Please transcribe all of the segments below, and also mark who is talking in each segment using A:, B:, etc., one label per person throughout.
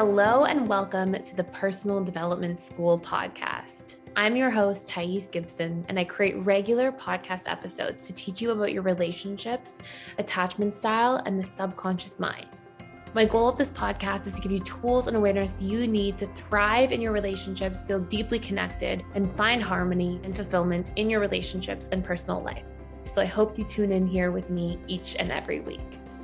A: Hello and welcome to the Personal Development School podcast. I'm your host, Thais Gibson, and I create regular podcast episodes to teach you about your relationships, attachment style, and the subconscious mind. My goal of this podcast is to give you tools and awareness you need to thrive in your relationships, feel deeply connected, and find harmony and fulfillment in your relationships and personal life. So I hope you tune in here with me each and every week.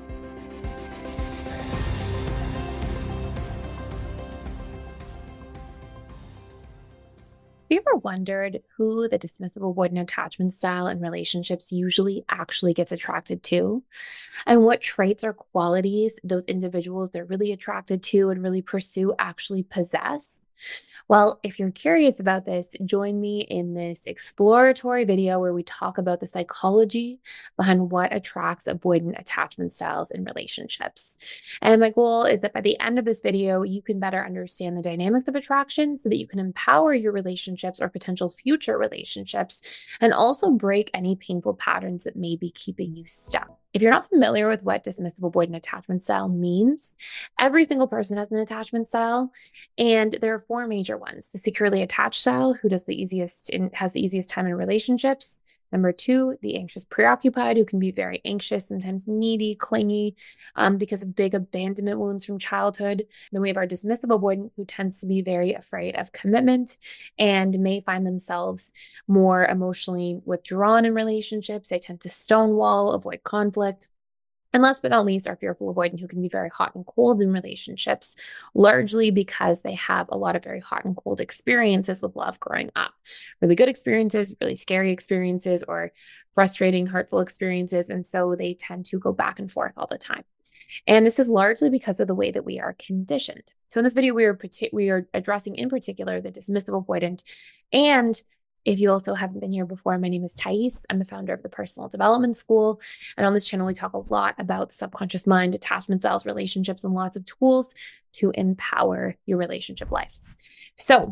A: Have you ever wondered who the dismissive avoidant attachment style in relationships usually actually gets attracted to? And what traits or qualities those individuals they're really attracted to and really pursue actually possess? Well, if you're curious about this, join me in this exploratory video where we talk about the psychology behind what attracts avoidant attachment styles in relationships. And my goal is that by the end of this video, you can better understand the dynamics of attraction so that you can empower your relationships or potential future relationships and also break any painful patterns that may be keeping you stuck. If you're not familiar with what dismissive avoidant attachment style means, every single person has an attachment style, and there are four major ones. The securely attached style, who does the easiest and has the easiest time in relationships. Number two, the anxious preoccupied, who can be very anxious, sometimes needy, clingy, because of big abandonment wounds from childhood. Then we have our dismissive avoidant, who tends to be very afraid of commitment and may find themselves more emotionally withdrawn in relationships. They tend to stonewall, avoid conflict. And last but not least, our fearful avoidant, who can be very hot and cold in relationships, largely because they have a lot of very hot and cold experiences with love growing up. Really good experiences, really scary experiences, or frustrating, hurtful experiences. And so they tend to go back and forth all the time. And this is largely because of the way that we are conditioned. So in this video, we are addressing in particular the dismissive avoidant. And if you also haven't been here before, my name is Thais. I'm the founder of the Personal Development School. And on this channel, we talk a lot about the subconscious mind, attachment styles, relationships, and lots of tools to empower your relationship life. So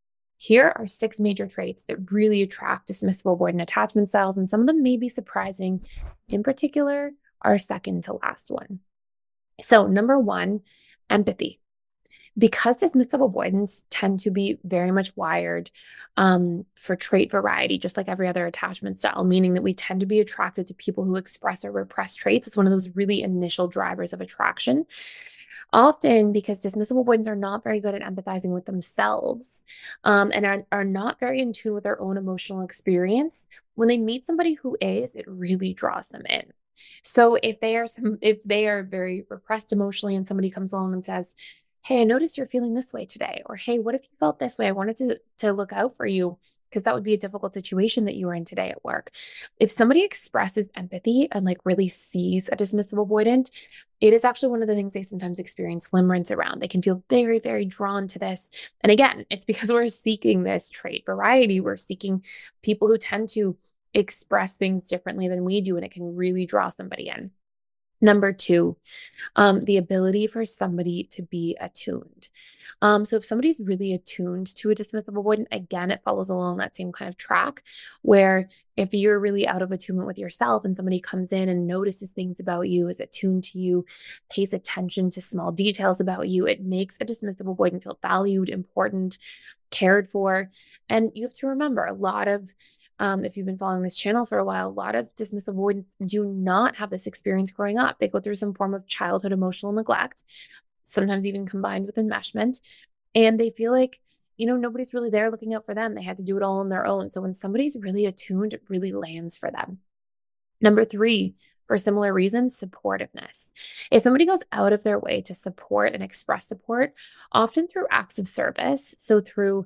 A: here are 6 major traits that really attract dismissive avoidant attachment styles. And some of them may be surprising. In particular, our second to last one. So number 1, empathy. Because dismissive avoidants tend to be very much wired for trait variety, just like every other attachment style, meaning that we tend to be attracted to people who express or repress traits. It's one of those really initial drivers of attraction. Often because dismissive avoidants are not very good at empathizing with themselves and are not very in tune with their own emotional experience. When they meet somebody who is, it really draws them in. So if they are very repressed emotionally and somebody comes along and says, "Hey, I noticed you're feeling this way today," or "Hey, what if you felt this way? I wanted to look out for you because that would be a difficult situation that you were in today at work." If somebody expresses empathy and like really sees a dismissive avoidant, it is actually one of the things they sometimes experience limerence around. They can feel very, very drawn to this. And again, it's because we're seeking this trait variety. We're seeking people who tend to express things differently than we do, and it can really draw somebody in. Number 2, the ability for somebody to be attuned. So if somebody's really attuned to a dismissive avoidant, again, it follows along that same kind of track where if you're really out of attunement with yourself and somebody comes in and notices things about you, is attuned to you, pays attention to small details about you, it makes a dismissive avoidant feel valued, important, cared for. And you have to remember a lot of if you've been following this channel for a while, a lot of dismissive avoidants do not have this experience growing up. They go through some form of childhood emotional neglect, sometimes even combined with enmeshment. And they feel like, nobody's really there looking out for them. They had to do it all on their own. So when somebody's really attuned, it really lands for them. Number 3, for similar reasons, supportiveness. If somebody goes out of their way to support and express support, often through acts of service, so through,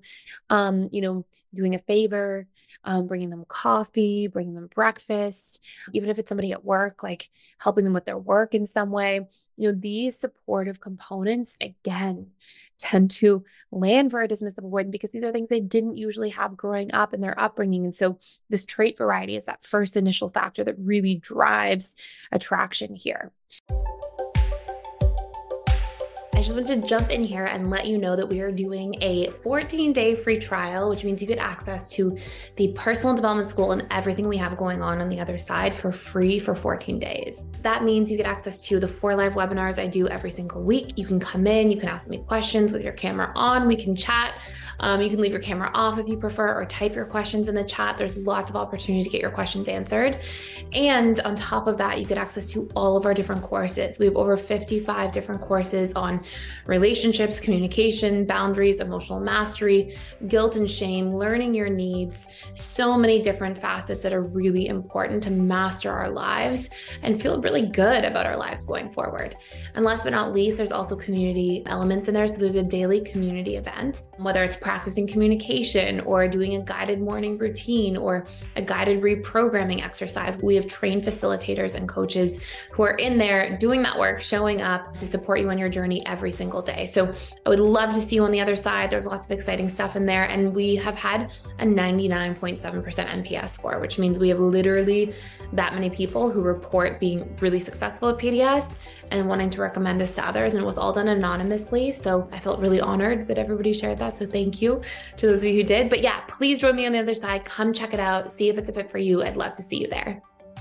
A: doing a favor, bringing them coffee, bringing them breakfast, even if it's somebody at work, like helping them with their work in some way, these supportive components, again, tend to land for a dismissive avoidant because these are things they didn't usually have growing up in their upbringing. And so this trait variety is that first initial factor that really drives attraction here. I just wanted to jump in here and let you know that we are doing a 14-day free trial, which means you get access to the personal development school and everything we have going on the other side for free for 14 days. That means you get access to the 4 live webinars I do every single week. You can come in, you can ask me questions with your camera on, we can chat. You can leave your camera off if you prefer, or type your questions in the chat. There's lots of opportunity to get your questions answered. And on top of that, you get access to all of our different courses. We have over 55 different courses on relationships, communication, boundaries, emotional mastery, guilt and shame, learning your needs, so many different facets that are really important to master our lives and feel really good about our lives going forward. And last but not least, there's also community elements in there. So there's a daily community event, whether it's practicing communication or doing a guided morning routine or a guided reprogramming exercise. We have trained facilitators and coaches who are in there doing that work, showing up to support you on your journey every single day. So I would love to see you on the other side. There's lots of exciting stuff in there. And we have had a 99.7% NPS score, which means we have literally that many people who report being really successful at PDS and wanting to recommend us to others. And it was all done anonymously. So I felt really honored that everybody shared that. So thank you to those of you who did. But yeah, please join me on the other side. Come check it out. See if it's a fit for you. I'd love to see you there.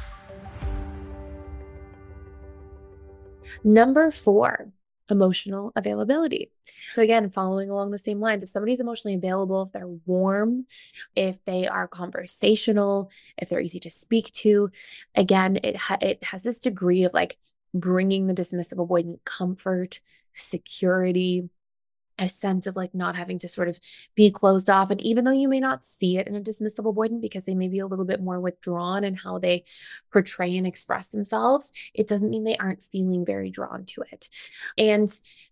A: Number 4, emotional availability. So again, following along the same lines, if somebody's emotionally available, if they're warm, if they are conversational, if they're easy to speak to, again, it has this degree of like bringing the dismissive avoidant comfort, security, a sense of like not having to sort of be closed off. And even though you may not see it in a dismissive avoidant because they may be a little bit more withdrawn in how they portray and express themselves, it doesn't mean they aren't feeling very drawn to it. And,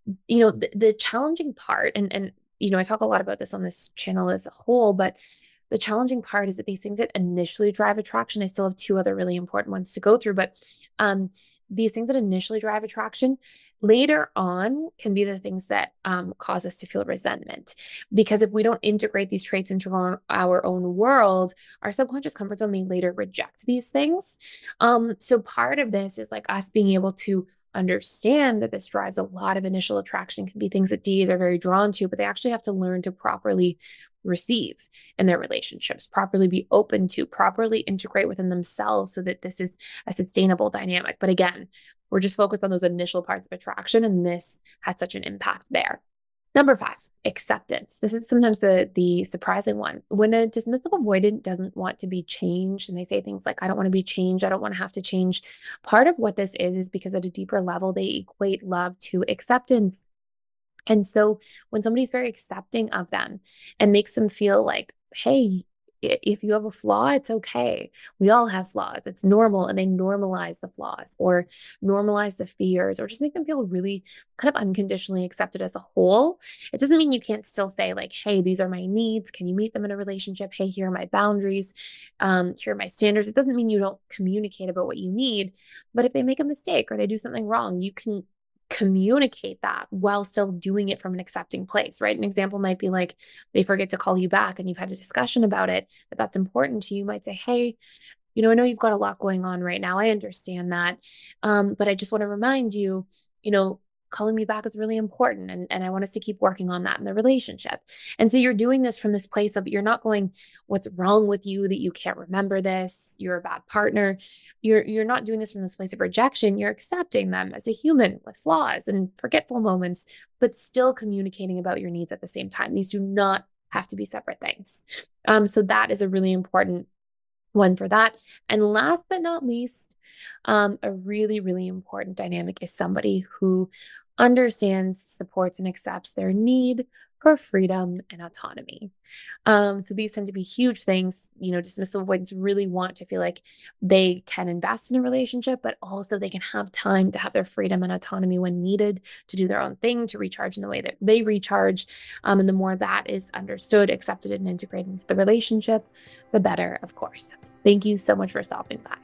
A: the challenging part, and I talk a lot about this on this channel as a whole, but the challenging part is that these things that initially drive attraction, I still have 2 other really important ones to go through, but these things that initially drive attraction later on can be the things that cause us to feel resentment. Because if we don't integrate these traits into our own world, our subconscious comfort zone may later reject these things. So part of this is like us being able to understand that this drives a lot of initial attraction. It can be things that Ds are very drawn to, but they actually have to learn to properly receive in their relationships, properly be open to, properly integrate within themselves so that this is a sustainable dynamic. But again, we're just focused on those initial parts of attraction, and this has such an impact there. Number 5, acceptance. This is sometimes the surprising one. When a dismissive avoidant doesn't want to be changed, and they say things like, I don't want to be changed, I don't want to have to change. Part of what this is because at a deeper level, they equate love to acceptance. And so when somebody's very accepting of them and makes them feel like, hey, if you have a flaw, it's okay. We all have flaws. It's normal. And they normalize the flaws or normalize the fears or just make them feel really kind of unconditionally accepted as a whole. It doesn't mean you can't still say like, hey, these are my needs. Can you meet them in a relationship? Hey, here are my boundaries. Here are my standards. It doesn't mean you don't communicate about what you need. But if they make a mistake or they do something wrong, you can communicate that while still doing it from an accepting place, right? An example might be like they forget to call you back and you've had a discussion about it, but that's important to you. You might say, hey, I know you've got a lot going on right now. I understand that. But I just want to remind you, calling me back is really important. And I want us to keep working on that in the relationship. And so you're doing this from this place of, you're not going, what's wrong with you that you can't remember this? You're a bad partner. You're not doing this from this place of rejection. You're accepting them as a human with flaws and forgetful moments, but still communicating about your needs at the same time. These do not have to be separate things. So that is a really important one for that. And last but not least, a really, really important dynamic is somebody who understands, supports, and accepts their need for freedom and autonomy. So these tend to be huge things. Dismissive avoidants really want to feel like they can invest in a relationship, but also they can have time to have their freedom and autonomy when needed to do their own thing, to recharge in the way that they recharge. And the more that is understood, accepted, and integrated into the relationship, the better, of course. Thank you so much for stopping by.